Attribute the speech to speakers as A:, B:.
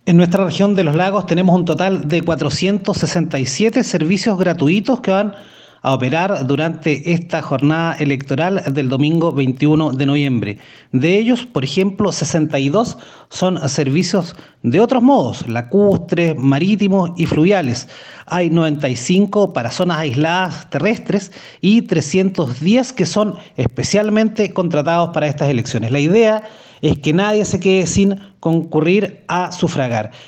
A: En nuestra región de los lagos tenemos un total de 467 servicios gratuitos que van a operar durante esta jornada electoral del domingo 21 de noviembre. De ellos, por ejemplo, 62 son servicios de otros modos, lacustres, marítimos y fluviales. Hay 95 para zonas aisladas terrestres y 310 que son especialmente contratados para estas elecciones. La idea es que nadie se quede sin concurrir a sufragar.